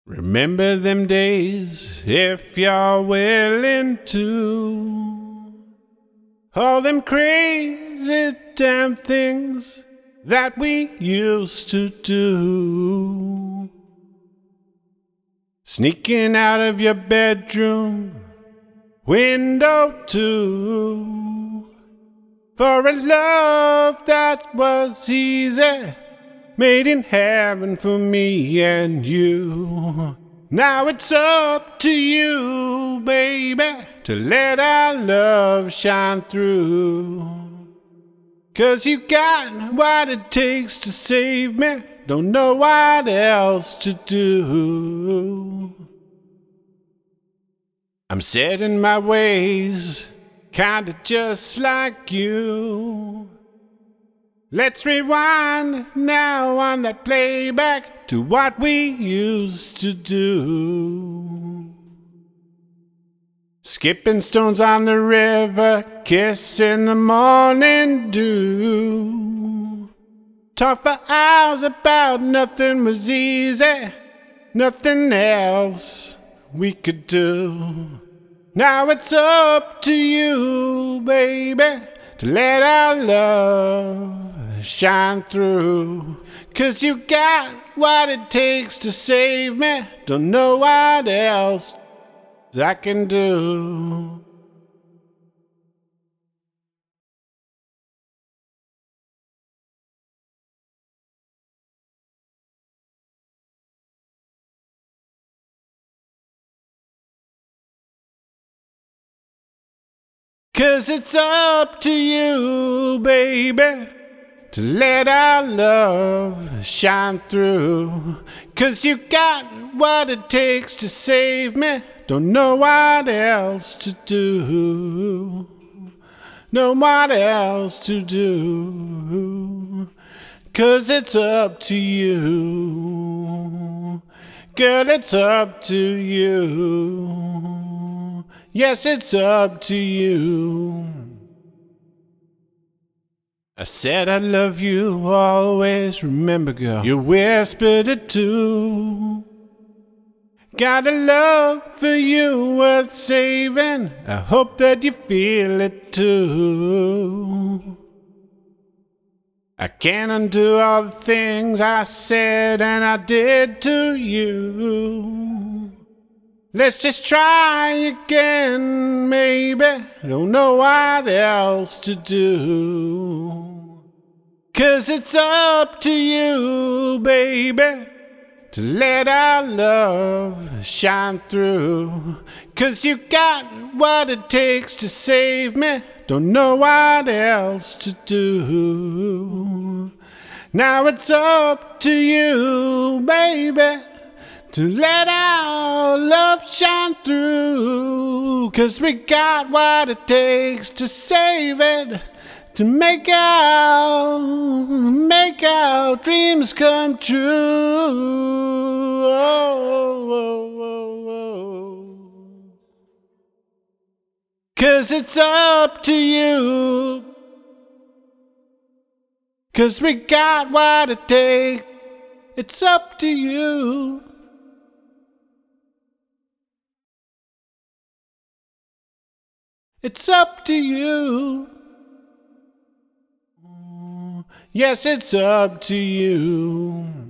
Remember them days if you're willing to. All them crazy damn things that we used to do. Sneaking out of your bedroom window too, for a love that was easy, made in heaven for me and you. Now it's up to you, baby, to let our love shine through. 'Cause you got what it takes to save me, don't know what else to do. I'm set in my ways, kinda just like you. Let's rewind now on that playback to what we used to do. Skipping stones on the river, kissing the morning dew. Talk for hours about nothing was easy, nothing else we could do. Now it's up to you, baby, to let our love shine through. 'Cause you got what it takes to save me, don't know what else I can do. Cause it's up to you, baby, to let our love shine through. 'Cause you got what it takes to save me, don't know what else to do. Know what else to do. 'Cause it's up to you. Girl, it's up to you. Yes, it's up to you. I said I love you, always remember, girl, you whispered it too. Got a love for you worth saving, I hope that you feel it too. I can't undo all the things I said and I did to you. Let's just try again, maybe, don't know what else to do. 'Cause it's up to you, baby, to let our love shine through. 'Cause you got what it takes to save me, don't know what else to do. Now it's up to you, baby, to let our love shine through. 'Cause we got what it takes to save it, to make our dreams come true. Oh, oh, oh, oh. 'Cause it's up to you. 'Cause we got what it takes. It's up to you. It's up to you. Yes, it's up to you.